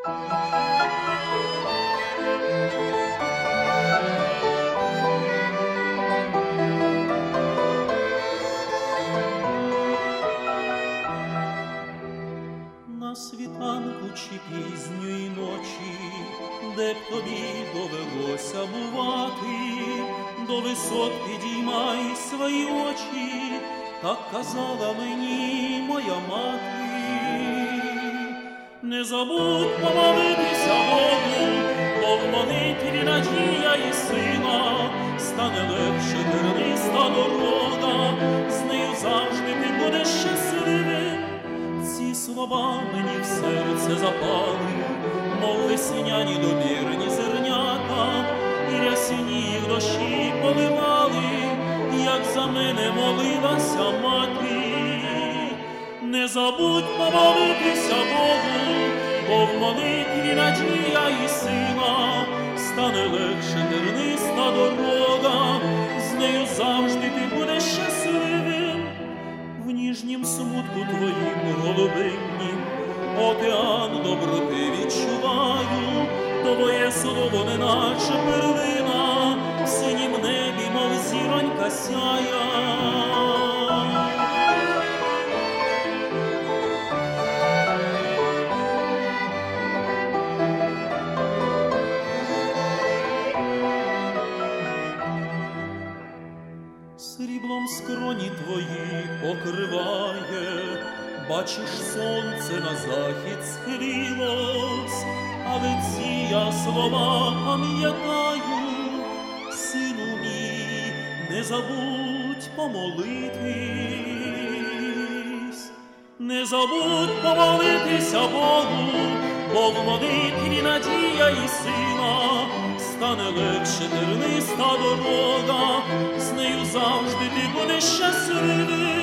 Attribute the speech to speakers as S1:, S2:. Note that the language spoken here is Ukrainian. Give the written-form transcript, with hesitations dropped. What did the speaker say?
S1: На світанку чи пізньої ночі, де б тобі довелося бувати, до висот підіймай свої очі, так казала мені моя мати. Не забудь помолитися Богу, бо в молитві надія і сила, стане легше терниста дорога, з нею завжди ти будеш щасливим. Ці слова мені в серце запали, мов весняні добірні зернята, і рясні їх дощі поливали, як за мене молилася мати. Не забудь помолитися Богу, бо в молитві надія і сила, стане легше терниста дорога, з нею завжди ти будеш щасливим. В ніжнім смутку твоїм голубиннім океан доброти відчуваю, твоє слово неначе перлина, в синім небі, мов зіронька сяя. Сріблом скроні твої покриває, бачиш, сонце на захід схилилось, але ці я слова пам'ятаю. Сину мій, не забудь помолитись, не забудь помолитися Богу, бо в молитві надія і сила, стане легше терниста дорога, з нею завжди ти будеш щасливий.